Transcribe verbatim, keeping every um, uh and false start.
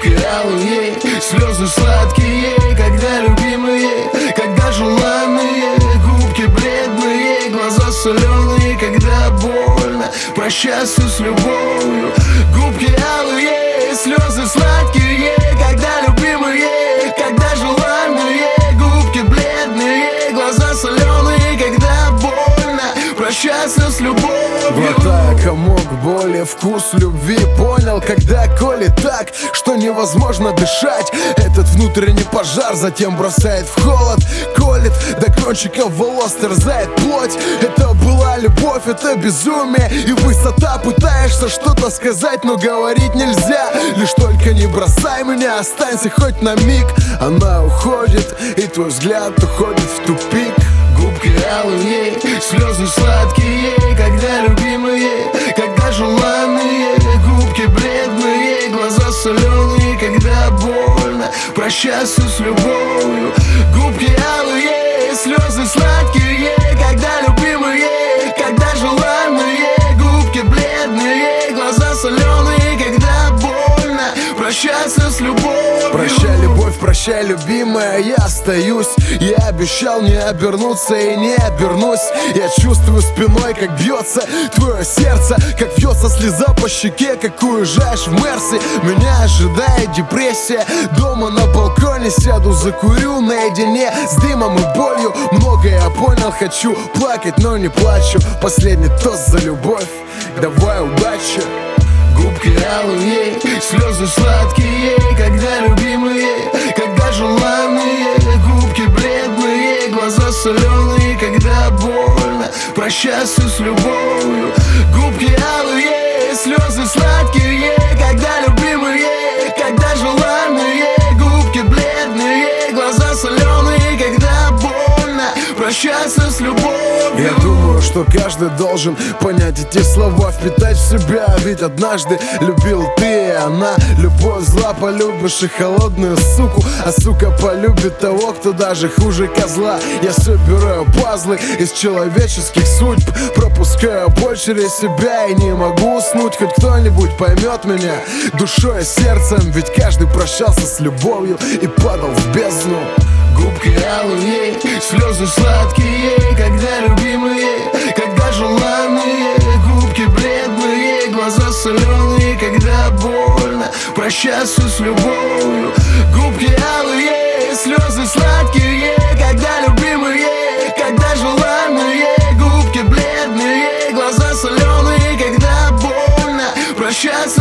Губки алые, слезы сладкие, когда любимые, когда желанные. Губки бледные, глаза соленые, когда больно прощаться с любовью. Губки алые, слезы сладкие, когда любимые, когда желанные. Губки бледные, глаза соленые, когда больно прощаться с любовью. Глотая комок боли, вкус любви понял, когда колет так, что невозможно дышать. Этот внутренний пожар затем бросает в холод, колет до кончиков волос, терзает плоть. Это была любовь, это безумие и высота. Пытаешься что-то сказать, но говорить нельзя. Лишь только не бросай меня, останься хоть на миг. Она уходит, и твой взгляд уходит в тупик. Губки алые, слезы сладкие, когда любимые, когда желанные. Губки бледные, глаза соленые, когда больно прощаться с любовью. Губки алые, слезы сладкие, когда любимые, когда желанные. Губки бледные, глаза соленые, когда больно прощаться с любовью. Прощай, любовь, прощай, любимая, я остаюсь. Я обещал не обернуться и не обернусь. Я чувствую спиной, как бьется твое сердце, как бьется слеза по щеке, как уезжаешь в Мерси. Меня ожидает депрессия. Дома на балконе сяду, закурю наедине с дымом и болью. Многое я понял, хочу плакать, но не плачу. Последний тост за любовь, давай удачи. Губки алые, слезы сладкие, когда любимые, когда желанные. Губки бледные, глаза соленые, когда больно прощаться с любовью. Губки алые, слезы сладкие, когда любимые, когда желанные. Губки бледные, глаза соленые, когда больно прощаться с любовью. Я думаю, что каждый должен понять эти слова, впитать в себя. Ведь однажды любил ты и она. Любовь зла, полюбишь и холодную суку, а сука полюбит того, кто даже хуже козла. Я собираю пазлы из человеческих судьб, пропускаю боль через себя и не могу уснуть. Хоть кто-нибудь поймет меня душой и сердцем, ведь каждый прощался с любовью и падал в бездну. Губки алые, слезы сладкие, когда любимые, когда желанные. Губки бледные, глаза соленые, когда больно прощаться с любовью. Губки алые, слезы сладкие, когда любимые, когда желанные. Губки бледные, глаза соленые, когда больно прощаться